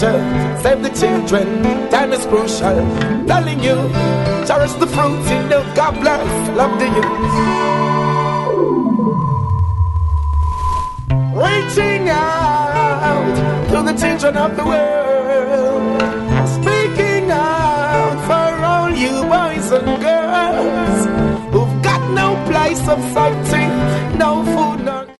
future. Save the children, time is crucial. Telling you, cherish the fruits in the God bless. Love the youth. Reaching out to the children of the world. Speaking out for all you boys and girls who've got no place of safety, no food